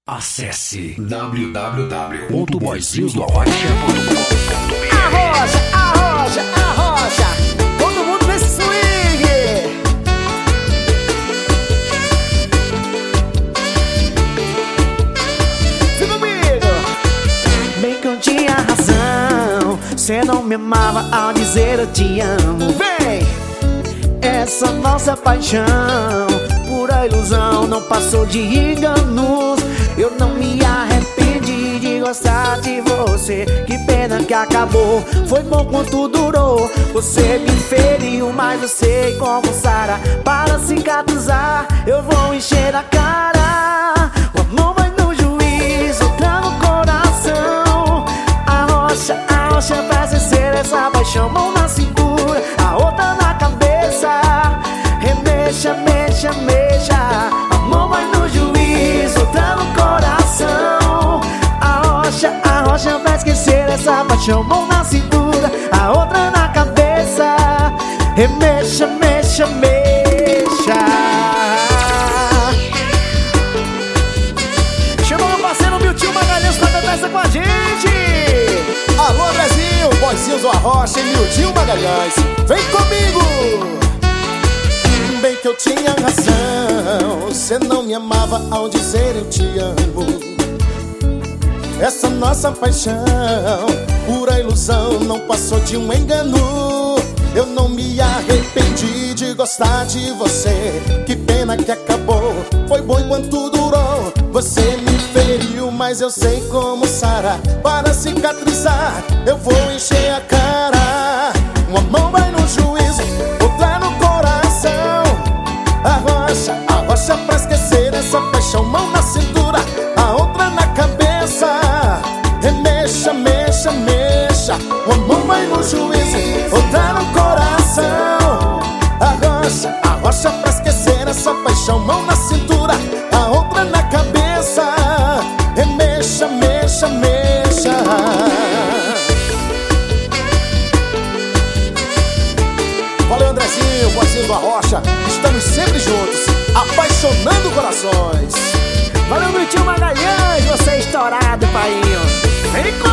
Acesse www.boyzildorrocha.com.br. Arrocha, todo mundo nesse swing. Vem comigo. Bem que eu tinha razão, cê não me amava ao dizer eu te amo. Vem! Essa nossa paixão, pura ilusão, não passou de enganos. Eu não me arrependi de gostar de você. Que pena que acabou, foi bom quanto durou. Você me feriu, mas eu sei como sara. Para cicatrizar, eu vou encher a cara. O amor vai no juiz, outra no coração. Arrocha pra esquecer essa paixão. Mão na cintura, a outra na cabeça. Remexa, mexa, mexa. Amor vai no juiz, outra no coração. Arrocha pra esquecer essa paixão. Mão na cintura, a outra na cabeça. Remexa, mexa, mexa. Chama meu parceiro Miltinho Magalhães pra cantar essa com a gente. Alô Brasil, Boyzinhos do Arrocha e Miltinho Magalhães, vem comigo! Bem que eu tinha razão, cê não me amava ao dizer eu te amo. Essa nossa paixão, pura ilusão, não passou de um engano. Eu não me arrependi de gostar de você. Que pena que acabou, foi bom enquanto durou. Você me feriu, mas eu sei como sarar. Para cicatrizar, eu vou encher a cara. Uma mão vai no juízo, outra no coração. Arrocha pra esquecer essa paixão. Mão na cintura, a outra na cabeça. Remexa, mexa, mexa. Uma mão vai no juízo, outra no coração. Arrocha pra esquecer essa paixão. Mão na cintura, a outra na cabeça. Remexa, mexa, mexa. Valeu, Andrezinho, Boyzinho do Arrocha. Estamos sempre juntos, apaixonando corações. Valeu, Miltinho Magalhães, você é estourado, pai. Vem com